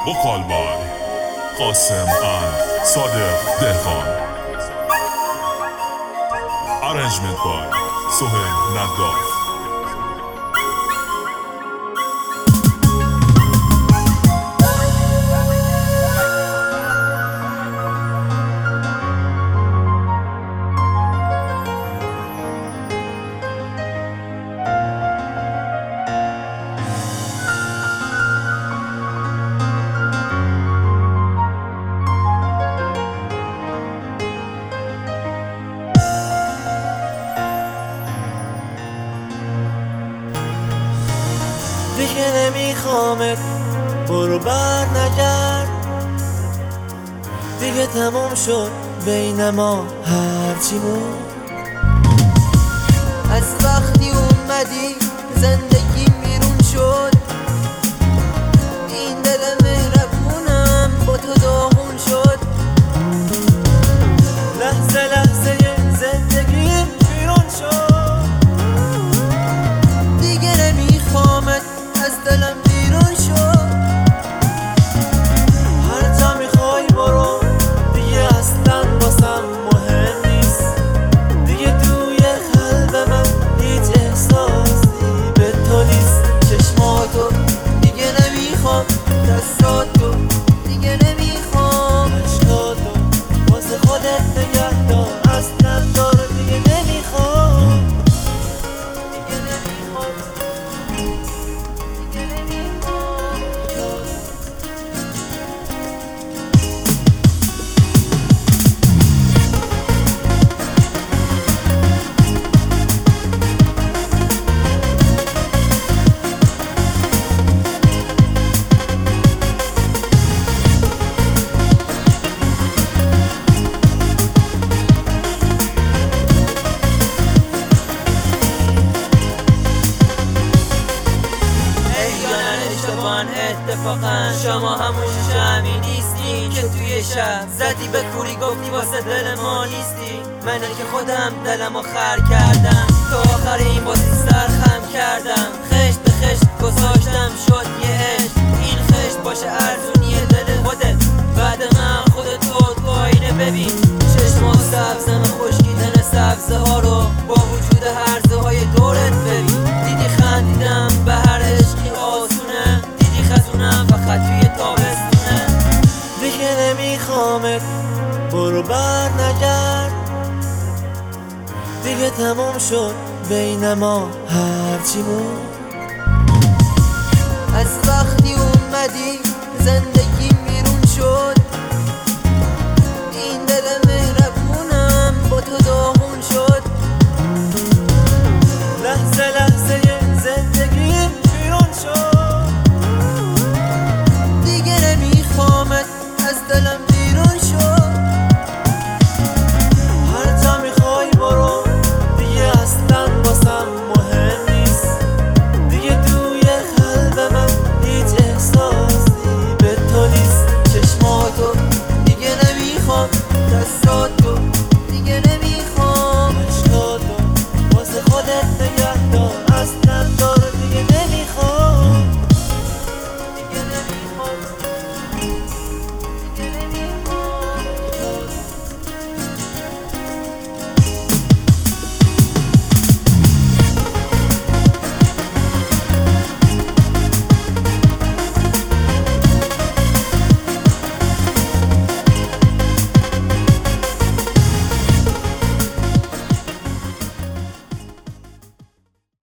Vocal by Qasem and Sadiq Dehqan. Arrangement by Sohail Nagaf. دیگه نمیخوامت، برو بر نگرد. دیگه تموم شد بین ما هرچی بود. از وقتی اومدی زندگی بیرون شد. این دل مهربونم با تو داغون شد. لحظه لحظه زندگیم بیرون شد. دیگه نمیخوامت، از دلم بیرون شد. هر جا میخوای برو، دیگه اصلا واسم مهم نیست. دیگه توی قلب من هیچ احساسی به تو نیست. چشماتو دیگه نمیخوام، دستاتو دیگه نمیخوام. عشقاتو واسه خودت نگه دار، اصلا دار دیگه نمیخوام. دیگه نمیخوام، دیگه نمیخوام. اتفاقا شما همون شمی نیستی که توی شب زدی به کوری گفتی واسه دل ما نیستی. منه که خودم دلمو خر کردم، تو آخر این بازی سرخم کردم. خشت به خشت گذاشتم شد یه عشق. این خشت باشه ارزونی دل خودت، بعد من خودت تو آینه ببین. چشما سبزم خشکیدن سبزه ها رو با وجود هرزه های دورت ببین. دیدی خندیدم به هر عشقی آسونه، خزونم فقط توی تابستونه. دیگه نمیخوامت، برو بر نگرد. دیگه تموم شد بین ما هرچی بود. از وقتی اومدی زندگی بیرون شد. این دل مهربونم با تو داغون شد. لحظه لحظه زندگیم بیرون شد. از دلم بیرون شد. هر جا میخوای برو، دیگه اصلا واسم مهم نیست. دیگه توی قلب من هیچ احساسی به تو نیست. چشماتو دیگه نمیخوام، دستاتو دیگه نمیخوام. عشقاتو واسه خودت نگه دار،